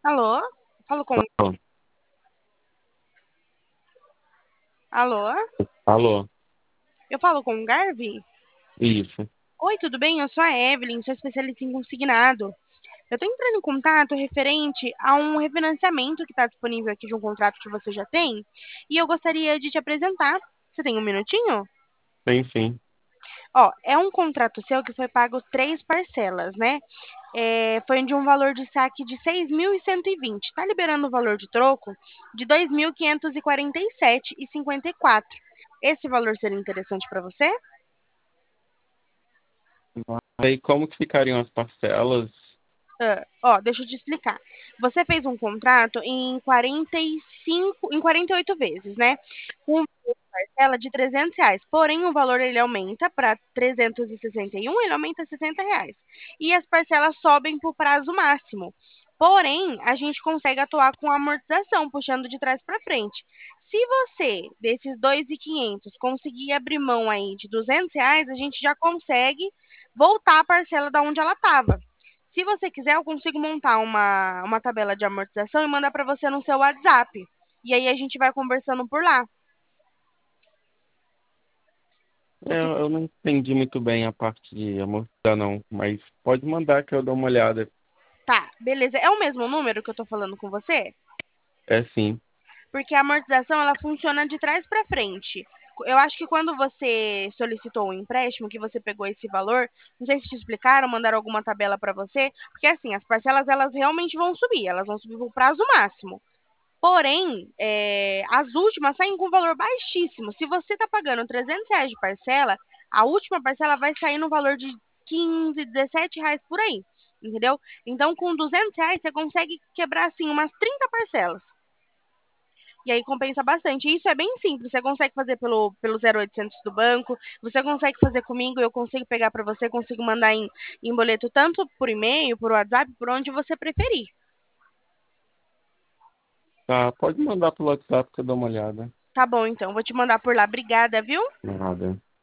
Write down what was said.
Alô? Falo com... Alô? Alô, Eu falo com o Garvey? isso. Oi, tudo bem? Eu sou a Evelyn, sou especialista em consignado. Eu tô entrando em contato referente a um refinanciamento que está disponível aqui de um contrato que você já tem, e eu gostaria de te apresentar. Você tem um minutinho? Sim, sim. Ó, é um contrato seu que foi pago três parcelas, né? Foi de um valor de saque de 6.120. Tá liberando o valor de troco de 2.547,54. Esse valor seria interessante para você? Aí como que ficariam as parcelas? Ó, deixa eu te explicar. Você fez um contrato em 45, em 48 vezes, né? Com uma parcela de R$ 300. Porém, o valor ele aumenta para 361, ele aumenta R$ 60. E as parcelas sobem para o prazo máximo. Porém, a gente consegue atuar com amortização, puxando de trás para frente. Se você, desses 2.500, conseguir abrir mão aí de R$ 200, a gente já consegue voltar a parcela da onde ela estava. Se você quiser, eu consigo montar uma tabela de amortização e mandar para você no seu WhatsApp. E aí a gente vai conversando por lá. O que... Eu não entendi muito bem a parte de amortizar, não, mas pode mandar que eu dou uma olhada. Tá, beleza. É o mesmo número que eu tô falando com você? É sim. Porque a amortização ela funciona de trás para frente. Eu acho que quando você solicitou o empréstimo, que você pegou esse valor, não sei se te explicaram, mandaram alguma tabela para você, porque assim, as parcelas elas realmente vão subir, elas vão subir para o prazo máximo. Porém, as últimas saem com um valor baixíssimo. Se você está pagando R$ 300 de parcela, a última parcela vai sair no valor de 15, R$ 17 por aí, entendeu? Então, com R$ 200, você consegue quebrar, assim, umas 30 parcelas. E aí compensa bastante. E isso é bem simples. Você consegue fazer pelo 0800 do banco, você consegue fazer comigo, eu consigo pegar para você, consigo mandar em boleto tanto por e-mail, por WhatsApp, por onde você preferir. Tá, pode mandar pelo WhatsApp que eu dou uma olhada. Tá bom, então. Vou te mandar por lá. Obrigada, viu? Nada.